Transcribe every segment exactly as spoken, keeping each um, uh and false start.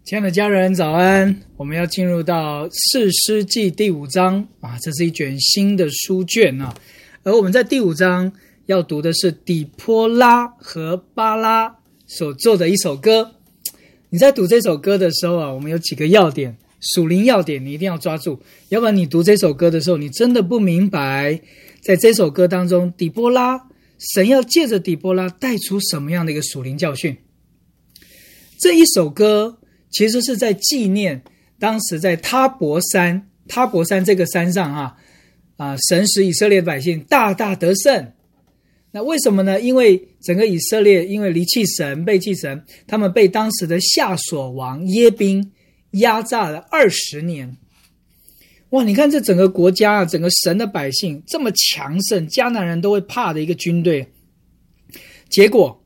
亲爱的家人早安，我们要进入到士师记第五章啊，这是一卷新的书卷啊。而我们在第五章要读的是底波拉和巴拉所做的一首歌。你在读这首歌的时候啊，我们有几个要点，属灵要点你一定要抓住，要不然你读这首歌的时候，你真的不明白在这首歌当中底波拉，神要借着底波拉带出什么样的一个属灵教训。这一首歌其实是在纪念当时在他伯山，他伯山这个山上啊，啊，神使以色列百姓大大得胜。那为什么呢？因为整个以色列因为离弃神、背弃神，他们被当时的夏所王耶宾压榨了二十年。哇，你看这整个国家啊，整个神的百姓这么强盛，迦南人都会怕的一个军队，结果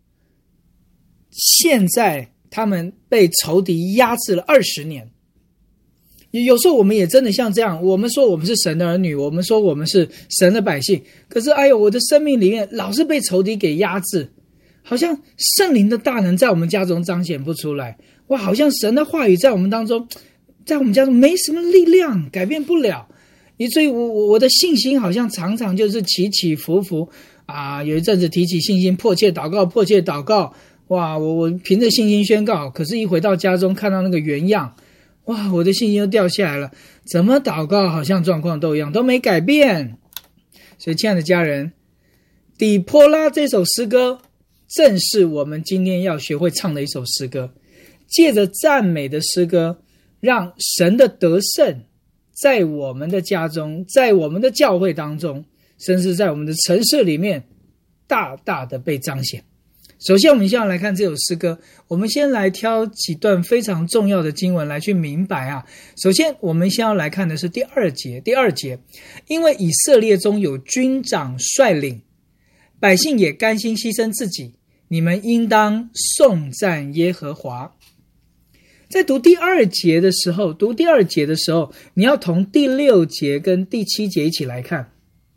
现在他们被仇敌压制了二十年。有时候我们也真的像这样，我们说我们是神的儿女，我们说我们是神的百姓，可是哎呦，我的生命里面老是被仇敌给压制，好像圣灵的大能在我们家中彰显不出来。哇，好像神的话语在我们当中，在我们家中没什么力量，改变不了，以至于我我的信心好像常常就是起起伏伏啊。有一阵子提起信心，迫切祷告，迫切祷告，哇，我我凭着信心宣告，可是一回到家中看到那个原样，哇，我的信心又掉下来了，怎么祷告好像状况都一样，都没改变。所以亲爱的家人，底波拉这首诗歌正是我们今天要学会唱的一首诗歌，借着赞美的诗歌，让神的得胜在我们的家中，在我们的教会当中，甚至在我们的城市里面大大的被彰显。首先我们先要来看这首诗歌，我们先来挑几段非常重要的经文来去明白啊。首先我们先要来看的是第二节，第二节，因为以色列中有军长率领，百姓也甘心牺牲自己，你们应当颂赞耶和华。在读第二节的时候，读第二节的时候，你要同第六节跟第七节一起来看。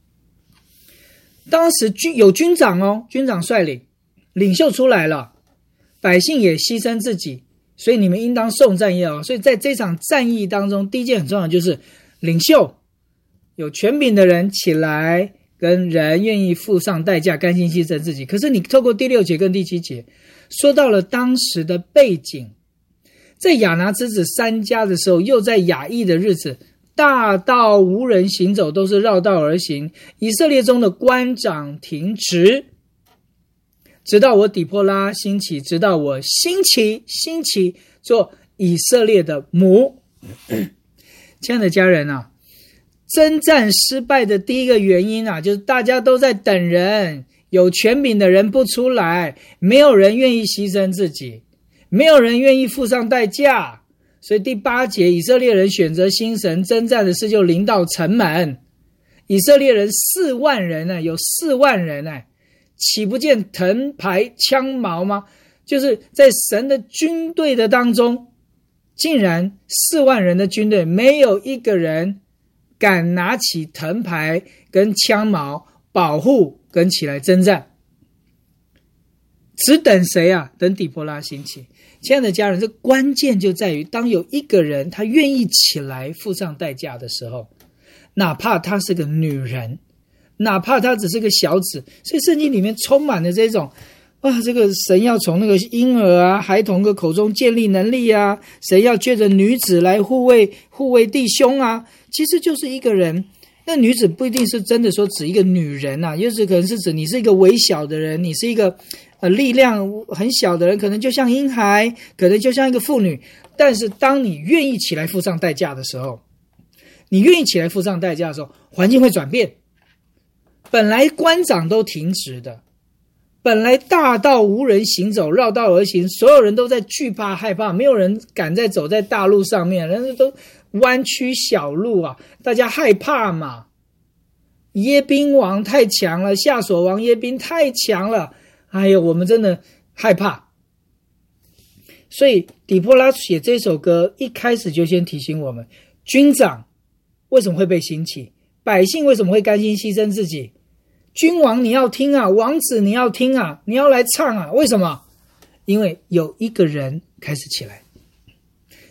当时军有军长哦，军长率领，领袖出来了，百姓也牺牲自己，所以你们应当颂赞耶和华。所以在这场战役当中，第一件很重要的就是领袖有权柄的人起来，跟人愿意付上代价，甘心牺牲自己。可是你透过第六节跟第七节说到了当时的背景，在亚拿之子三家的时候，又在亚裔的日子，大道无人行走，都是绕道而行，以色列中的官长停职，直到我底波拉兴起，直到我兴起兴起做以色列的母。亲爱的家人啊，征战失败的第一个原因啊，就是大家都在等人，有权柄的人不出来，没有人愿意牺牲自己，没有人愿意付上代价。所以第八节，以色列人选择新神，征战的事就临到城门。以色列人四万人呢、啊，有四万人呢、啊，岂不见藤牌枪矛吗？就是在神的军队的当中，竟然四万人的军队没有一个人敢拿起藤牌跟枪矛保护跟起来征战，只等谁啊？等底波拉兴起。亲爱的家人，这关键就在于当有一个人他愿意起来付上代价的时候，哪怕他是个女人，哪怕他只是个小子。所以圣经里面充满了这种哇，这个神要从那个婴儿啊、孩童的口中建立能力啊，神要借着女子来护卫护卫弟兄啊，其实就是一个人。那女子不一定是真的说指一个女人啊，也是可能是指你是一个微小的人，你是一个呃力量很小的人，可能就像婴孩，可能就像一个妇女。但是当你愿意起来付上代价的时候，你愿意起来付上代价的时候，环境会转变。本来官长都停职的，本来大道无人行走，绕道而行，所有人都在惧怕害怕，没有人敢再走在大路上面，人家都弯曲小路啊，大家害怕嘛。耶宾王太强了，夏所王耶宾太强了，哎呦，我们真的害怕。所以底波拉写这首歌一开始就先提醒我们，军长为什么会被兴起，百姓为什么会甘心牺牲自己，君王你要听啊，王子你要听啊，你要来唱啊，为什么？因为有一个人开始起来。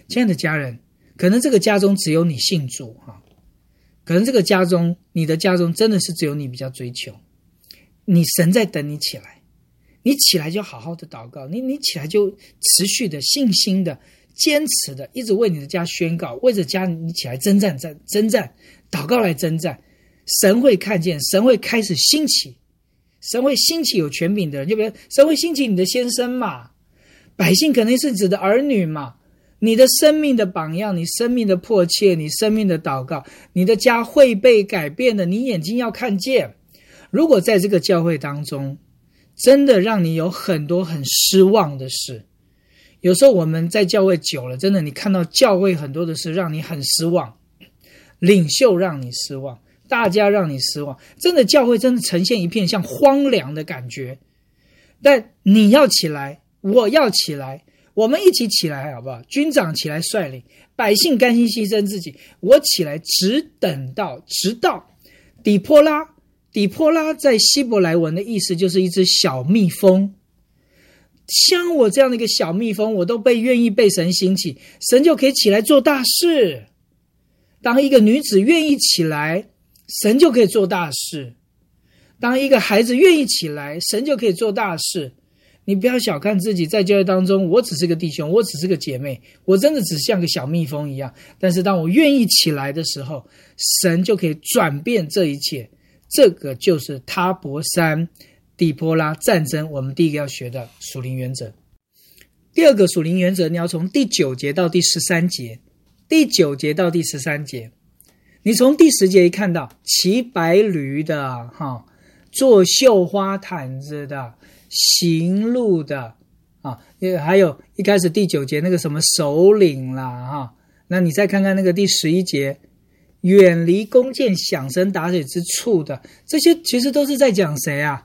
亲爱的家人，可能这个家中只有你信主哈，可能这个家中，你的家中真的是只有你比较追求，你神在等你起来，你起来就好好的祷告，你你起来就持续的信心的坚持的一直为你的家宣告，为着家你起来征战战征战，祷告来征战，神会看见，神会开始兴起，神会兴起有权柄的人，就比如神会兴起你的先生嘛，百姓可能是指的儿女嘛，你的生命的榜样，你生命的迫切，你生命的祷告，你的家会被改变的，你眼睛要看见。如果在这个教会当中真的让你有很多很失望的事，有时候我们在教会久了，真的你看到教会很多的事让你很失望，领袖让你失望，大家让你失望，真的教会真的呈现一片像荒凉的感觉。但你要起来，我要起来，我们一起起来好不好？军长起来率领，百姓甘心牺牲自己，我起来只等到直到底波拉。底波拉在希伯来文的意思就是一只小蜜蜂，像我这样的一个小蜜蜂，我都被愿意被神兴起，神就可以起来做大事。当一个女子愿意起来，神就可以做大事。当一个孩子愿意起来，神就可以做大事。你不要小看自己，在教会当中，我只是个弟兄，我只是个姐妹，我真的只像个小蜜蜂一样。但是当我愿意起来的时候，神就可以转变这一切。这个就是他伯山底波拉战争我们第一个要学的属灵原则。第二个属灵原则，你要从第九节到第十三节，第九节到第十三节，你从第十节一看到骑白驴的哈，做绣花毯子的，行路的啊，还有一开始第九节那个什么首领啦哈，那你再看看那个第十一节，远离弓箭响声打水之处的，这些其实都是在讲谁啊？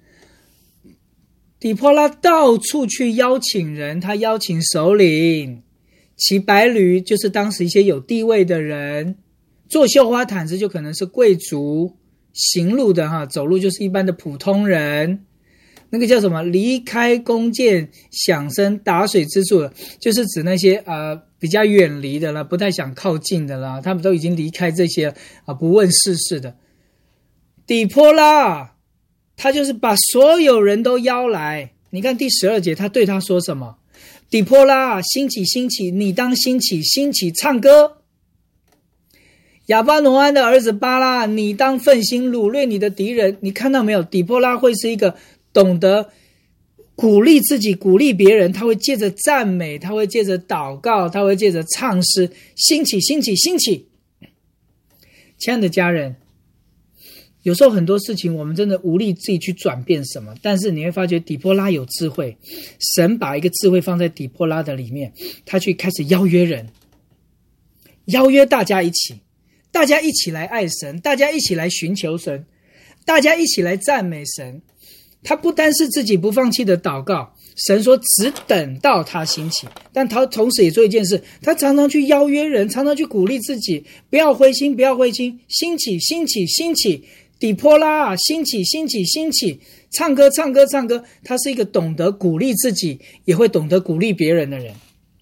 底波拉到处去邀请人，他邀请首领，骑白驴就是当时一些有地位的人，做绣花毯子就可能是贵族，行路的哈，走路就是一般的普通人。那个叫什么？离开弓箭响声打水之处，就是指那些呃比较远离的了，不太想靠近的了，他们都已经离开这些啊、呃，不问世事的。底波拉，他就是把所有人都邀来。你看第十二节，他对他说什么？底波拉，兴起，兴起，你当兴起，兴起，唱歌。亚巴挪安的儿子巴拉，你当奋心掳掠你的敌人。你看到没有？底波拉会是一个懂得鼓励自己，鼓励别人，他会借着赞美，他会借着祷告，他会借着唱诗，兴起，兴起，兴起。亲爱的家人，有时候很多事情我们真的无力自己去转变什么，但是你会发觉底波拉有智慧，神把一个智慧放在底波拉的里面，他去开始邀约人，邀约大家一起，大家一起来爱神，大家一起来寻求神，大家一起来赞美神。他不单是自己不放弃的祷告，神说只等到他兴起，但他同时也做一件事，他常常去邀约人，常常去鼓励自己，不要灰心，不要灰心，兴起，兴起，兴起，底波拉啊，兴起，兴起，兴起，唱歌，唱歌，唱歌。他是一个懂得鼓励自己，也会懂得鼓励别人的人。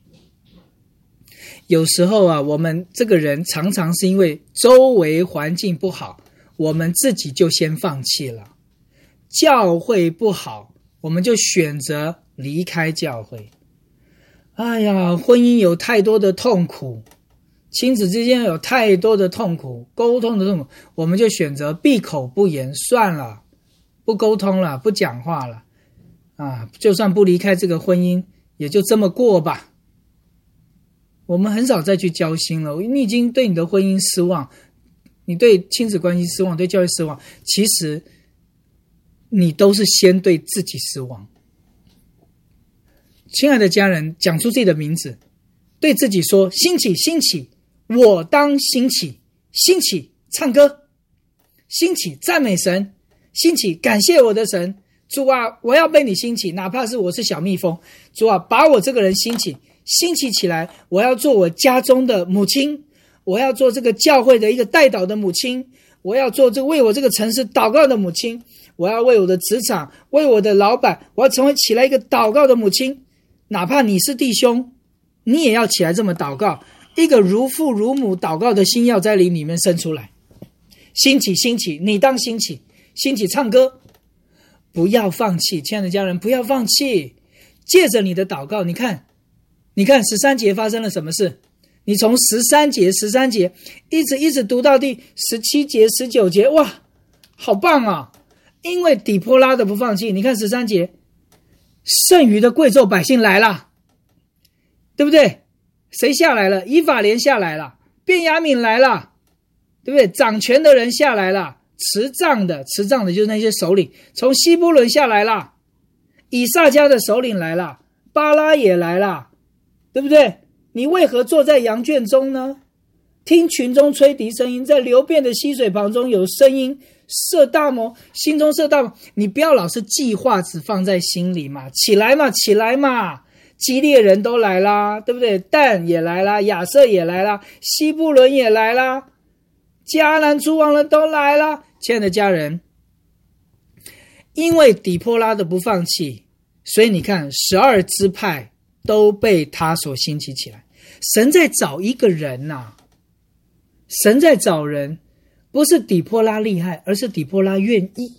有时候啊，我们这个人常常是因为周围环境不好，我们自己就先放弃了。教会不好，我们就选择离开教会。哎呀，婚姻有太多的痛苦，亲子之间有太多的痛苦，沟通的痛苦，我们就选择闭口不言，算了，不沟通了，不讲话了啊，就算不离开这个婚姻，也就这么过吧。我们很少再去交心了，你已经对你的婚姻失望，你对亲子关系失望，对教育失望，其实你都是先对自己失望。亲爱的家人，讲出自己的名字，对自己说，兴起，兴起，我当兴起，兴起，唱歌，兴起，赞美神，兴起，感谢我的神。主啊，我要被你兴起，哪怕是我是小蜜蜂，主啊，把我这个人兴起，兴起起来，我要做我家中的母亲，我要做这个教会的一个代祷的母亲，我要做这为我这个城市祷告的母亲，我要为我的职场，为我的老板，我要成为起来一个祷告的母亲。哪怕你是弟兄， 你也要起来这么祷告，一个如父如母祷告的心要在你里面生出来。兴起兴起，你当兴起，兴起唱歌，不要放弃，亲爱的家人，不要放弃。借着你的祷告，你看你看十三节发生了什么事，你从十三节十三节一直一直读到第十七节十九节，哇，好棒啊！因为底波拉的不放弃，你看十三节，剩余的贵胄百姓来了，对不对？谁下来了？以法莲下来了，便雅悯来了，对不对？掌权的人下来了，持杖的持杖的就是那些首领，从西布伦下来了，以萨迦的首领来了，巴拉也来了，对不对？你为何坐在羊圈中呢？听群中吹笛声音，在流变的溪水旁中有声音，设大谋，心中设大谋。你不要老是计划只放在心里嘛，起来嘛，起来嘛！基列人都来啦，对不对？但也来啦，亚瑟也来啦，西布伦也来啦，迦南诸王人都来啦。亲爱的家人，因为底波拉的不放弃，所以你看十二支派都被他所兴起起来。神在找一个人啊，神在找人，不是底波拉厉害，而是底波拉愿意。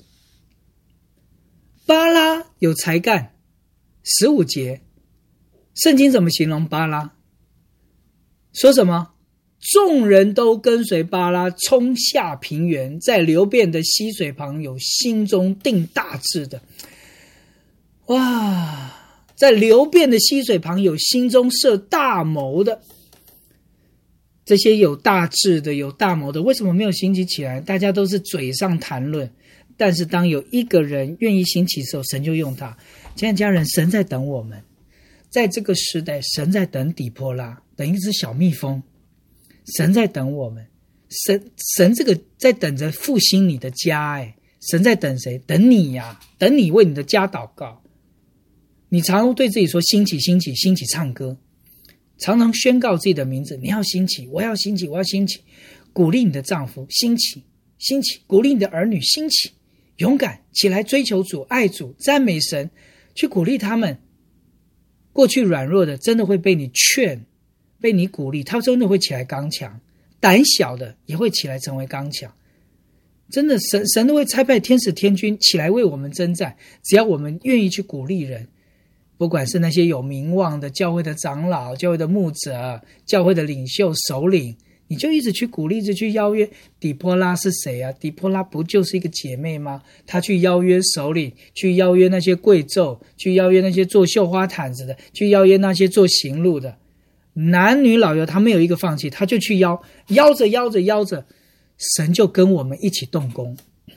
巴拉有才干，十五节圣经怎么形容巴拉？说什么？众人都跟随巴拉冲下平原，在流变的溪水旁有心中定大志的。哇，在流变的溪水旁有心中设大谋的，这些有大志的有大谋的为什么没有兴起起来？大家都是嘴上谈论，但是当有一个人愿意兴起的时候，神就用他。亲爱的家人，神在等我们，在这个时代，神在等底波拉，等一只小蜜蜂，神在等我们。神神这个在等着复兴你的家，诶神在等谁？等你呀、啊，等你为你的家祷告。你常常对自己说兴起兴起兴起，唱歌，常常宣告自己的名字，你要兴起，我要兴起，我要兴起，鼓励你的丈夫兴起兴起，鼓励你的儿女兴起，勇敢起来追求主，爱主，赞美神，去鼓励他们。过去软弱的真的会被你劝，被你鼓励，他真的会起来刚强，胆小的也会起来成为刚强。真的神神都会差派天使天军起来为我们征战，只要我们愿意去鼓励人。不管是那些有名望的教会的长老，教会的牧者，教会的领袖首领，你就一直去鼓励，一直去邀约。底波拉是谁啊？底波拉不就是一个姐妹吗？她去邀约首领，去邀约那些贵胄，去邀约那些做绣花毯子的，去邀约那些做行路的，男女老幼，他没有一个放弃，他就去邀，邀着邀着邀着，神就跟我们一起动工。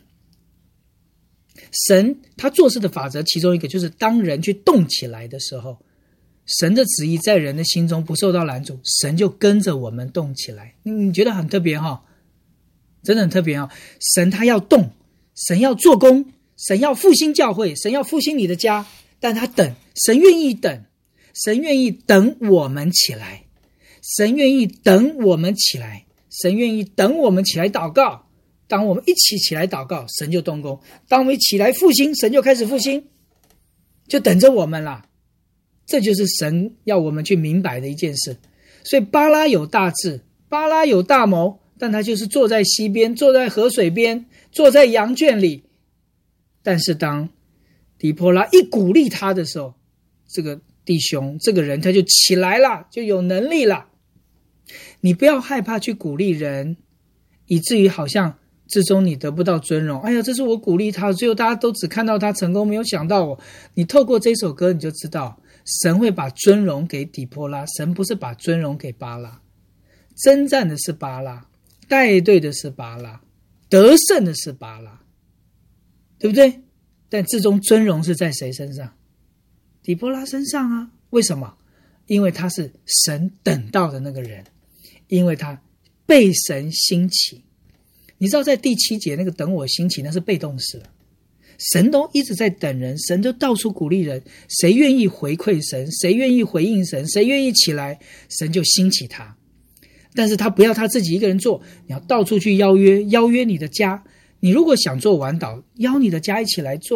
神他做事的法则其中一个就是当人去动起来的时候，神的旨意在人的心中不受到拦阻，神就跟着我们动起来。你觉得很特别哈？真的很特别哈！神他要动，神要做工，神要复兴教会，神要复兴你的家，但他等，神愿意等，神愿意等我们起来，神愿意等我们起来，神愿意等我们起来祷告。当我们一起起来祷告，神就动工；当我们一起来复兴，神就开始复兴，就等着我们啦。这就是神要我们去明白的一件事。所以巴拉有大志，巴拉有大谋，但他就是坐在溪边，坐在河水边，坐在羊圈里。但是当底波拉一鼓励他的时候，这个弟兄这个人他就起来了，就有能力了。你不要害怕去鼓励人，以至于好像至终你得不到尊荣。哎呀，这是我鼓励他，最后大家都只看到他成功，没有想到我。你透过这首歌你就知道，神会把尊荣给底波拉，神不是把尊荣给巴拉。征战的是巴拉，带队的是巴拉，得胜的是巴拉，对不对？但至终尊荣是在谁身上？底波拉身上啊。为什么？因为他是神等到的那个人，因为他被神兴起。你知道在第七节那个等我兴起，那是被动式的，神都一直在等人，神都到处鼓励人，谁愿意回馈神，谁愿意回应神，谁愿意起来，神就兴起他。但是他不要他自己一个人做，你要到处去邀约，邀约你的家。你如果想做晚祷，邀你的家一起来做嘛，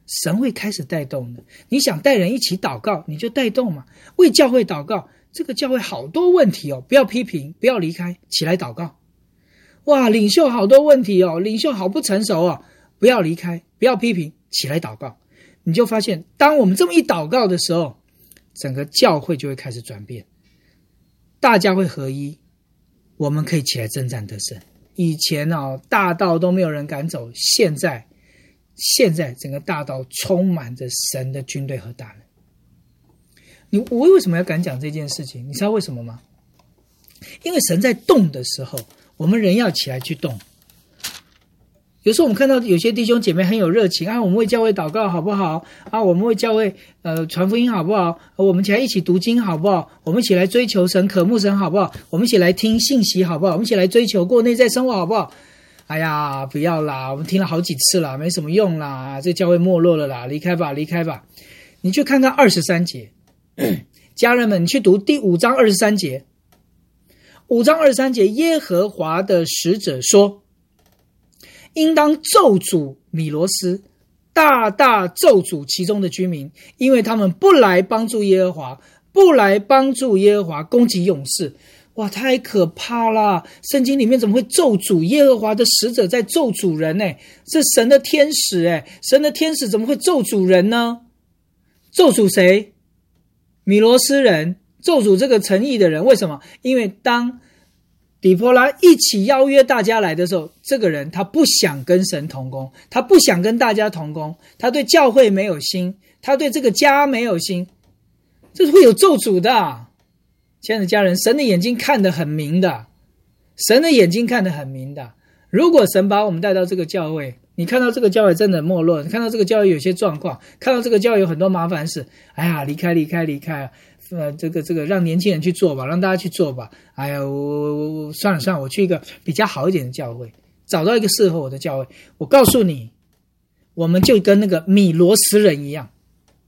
神会开始带动的。你想带人一起祷告，你就带动嘛。为教会祷告，这个教会好多问题哦，不要批评，不要离开，起来祷告。哇，领袖好多问题哦，领袖好不成熟哦，不要离开，不要批评，起来祷告。你就发现，当我们这么一祷告的时候，整个教会就会开始转变，大家会合一，我们可以起来征战得胜。以前哦，大道都没有人敢走，现在现在整个大道充满着神的军队和大能。你我为什么要敢讲这件事情？你知道为什么吗？因为神在动的时候，我们人要起来去动。有时候我们看到有些弟兄姐妹很有热情啊，我们为教会祷告好不好啊？我们为教会呃传福音好不好？我们起来一起读经好不好？我们一起来追求神、渴慕神好不好？我们一起来听信息好不好？我们一起来追求过内在生活好不好？哎呀，不要啦，我们听了好几次啦，没什么用啦，这教会没落了啦，离开吧，离开吧。你去看看二十三节，家人们，你去读第五章二十三节。五章二十三节，耶和华的使者说，应当咒诅米罗斯，大大咒诅其中的居民，因为他们不来帮助耶和华，不来帮助耶和华攻击勇士。哇，太可怕了！圣经里面怎么会咒诅？耶和华的使者在咒诅人呢？是神的天使诶，神的天使怎么会咒诅人呢？咒诅谁？米罗斯人，咒诅这个诚意的人。为什么？因为当底波拉一起邀约大家来的时候，这个人他不想跟神同工，他不想跟大家同工，他对教会没有心，他对这个家没有心，这是会有咒诅的。亲爱的家人，神的眼睛看得很明的，神的眼睛看得很明的。如果神把我们带到这个教会，你看到这个教会真的没落，你看到这个教会有些状况，看到这个教会有很多麻烦事，哎呀，离开离开离开啊！呃，这个这个让年轻人去做吧，让大家去做吧。哎呀，我我我算了算了，我去一个比较好一点的教会，找到一个适合我的教会。我告诉你，我们就跟那个米罗斯人一样。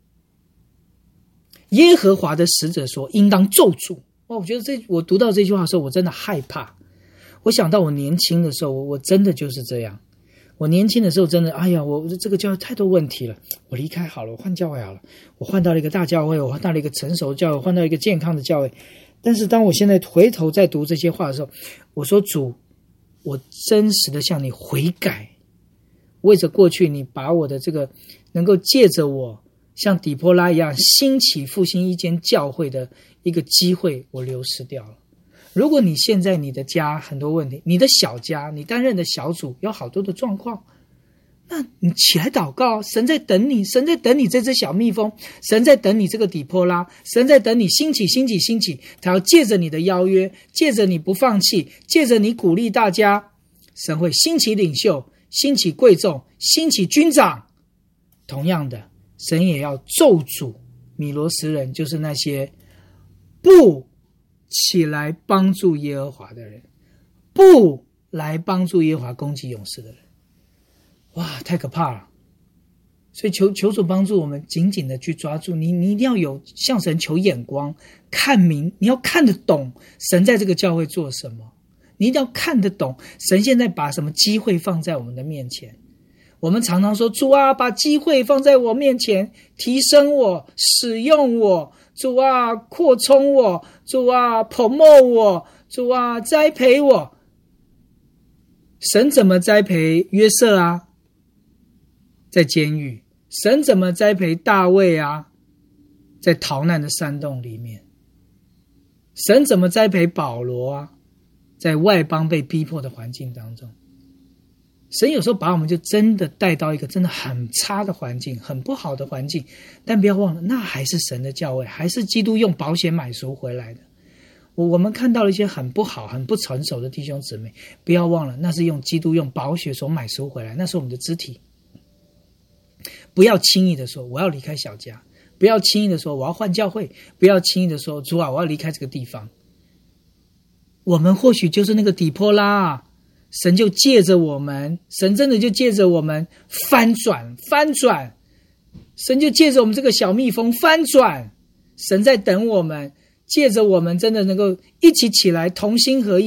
耶和华的使者说，应当咒诅。哇，我觉得这我读到这句话的时候，我真的害怕。我想到我年轻的时候，我我真的就是这样。我年轻的时候真的，哎呀，我这个教会太多问题了，我离开好了，我换教会好了。我换到了一个大教会，我换到了一个成熟教会，我换到一个健康的教会。但是当我现在回头再读这些话的时候，我说主，我真实的向你悔改，为着过去你把我的这个能够借着我像底波拉一样兴起复兴一间教会的一个机会，我流失掉了。如果你现在你的家很多问题，你的小家，你担任的小组有好多的状况，那你起来祷告，神在等你，神在等你这只小蜜蜂，神在等你这个底波拉，神在等你兴起兴起兴起，他要借着你的邀约，借着你不放弃，借着你鼓励大家，神会兴起领袖，兴起贵重，兴起军长。同样的，神也要咒诅米罗斯人，就是那些不起来帮助耶和华的人，不来帮助耶和华攻击勇士的人。哇，太可怕了！所以求求主帮助我们紧紧的去抓住你，你一定要有向神求眼光，看明，你要看得懂神在这个教会做什么，你一定要看得懂神现在把什么机会放在我们的面前。我们常常说，主啊，把机会放在我面前，提升我，使用我，主啊，扩充我，主啊 promote 我，主啊，栽培我。神怎么栽培约瑟啊？在监狱。神怎么栽培大卫啊？在逃难的山洞里面。神怎么栽培保罗啊？在外邦被逼迫的环境当中。神有时候把我们就真的带到一个真的很差的环境，很不好的环境，但不要忘了，那还是神的教会，还是基督用保险买赎回来的。我我们看到了一些很不好很不成熟的弟兄姊妹，不要忘了，那是用基督用宝血所买赎回来，那是我们的肢体。不要轻易的说我要离开小家，不要轻易的说我要换教会，不要轻易的说主啊，我要离开这个地方。我们或许就是那个底波拉啊，神就借着我们，神真的就借着我们翻转翻转，神就借着我们这个小蜜蜂翻转。神在等我们，借着我们真的能够一起起来，同心合一，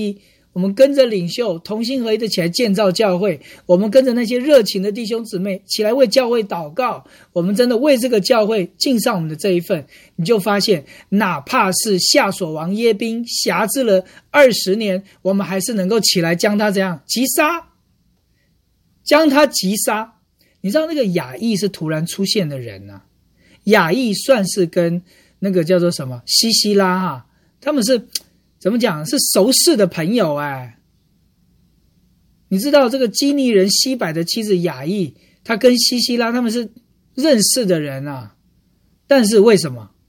我们跟着领袖同心合一的起来建造教会，我们跟着那些热情的弟兄姊妹起来为教会祷告，我们真的为这个教会尽上我们的这一份，你就发现哪怕是夏所王耶宾辖制了二十年，我们还是能够起来将他怎样击杀，将他击杀。你知道那个亚裔是突然出现的人啊，亚裔算是跟那个叫做什么西西拉哈，他们是怎么讲？是熟识的朋友哎。你知道这个基尼人西百的妻子雅意，他跟西西拉他们是认识的人啊。但是为什么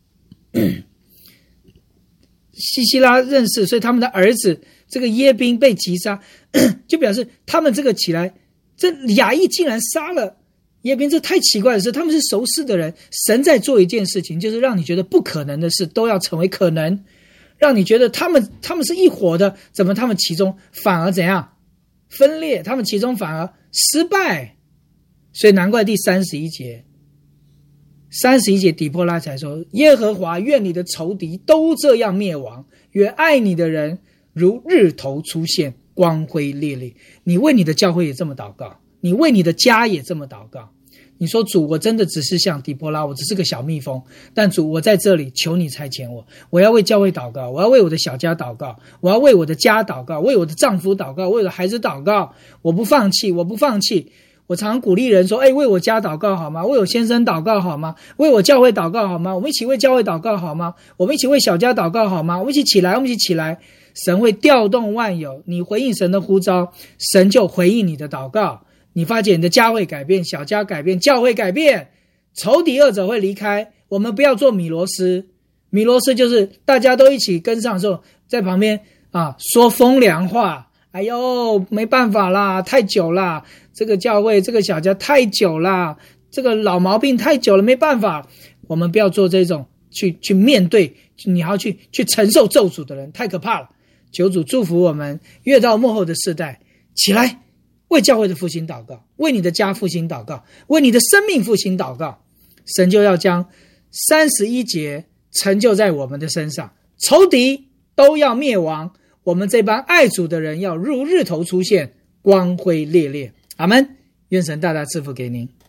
西西拉认识，所以他们的儿子这个耶宾被击杀，就表示他们这个起来，这雅意竟然杀了耶宾，这太奇怪的事。他们是熟识的人，神在做一件事情，就是让你觉得不可能的事都要成为可能。让你觉得他们他们是一伙的，怎么他们其中反而怎样分裂？他们其中反而失败，所以难怪第三十一节，三十一节底波拉才说：耶和华愿你的仇敌都这样灭亡，愿爱你的人如日头出现，光辉烈烈。你为你的教会也这么祷告，你为你的家也这么祷告。你说主，我真的只是像底波拉，我只是个小蜜蜂，但主，我在这里求你差遣我，我要为教会祷告，我要为我的小家祷告，我要为我的家祷告，为我的丈夫祷告，为我的孩子祷告，我不放弃，我不放弃。我常常鼓励人说，哎，为我家祷告好吗？为我先生祷告好吗？为我教会祷告好吗？我们一起为教会祷告好吗？我们一起为小家祷告好吗？我们一起起来，我们一起起来。神会调动万有，你回应神的呼召，神就回应你的祷告。你发现你的家会改变，小家改变，教会改变，仇敌二者会离开。我们不要做米罗斯，米罗斯就是大家都一起跟上之后，在旁边啊说风凉话。哎呦，没办法啦，太久啦，这个教会这个小家太久啦，这个老毛病太久了，没办法。我们不要做这种去去面对，你还要去去承受咒诅的人，太可怕了。求主祝福我们，越到末后的世代，起来为教会的复兴祷告，为你的家复兴祷告，为你的生命复兴祷告。神就要将三十一节成就在我们的身上，仇敌都要灭亡，我们这帮爱主的人要如日头出现，光辉烈烈。阿们。愿神大大赐福给您。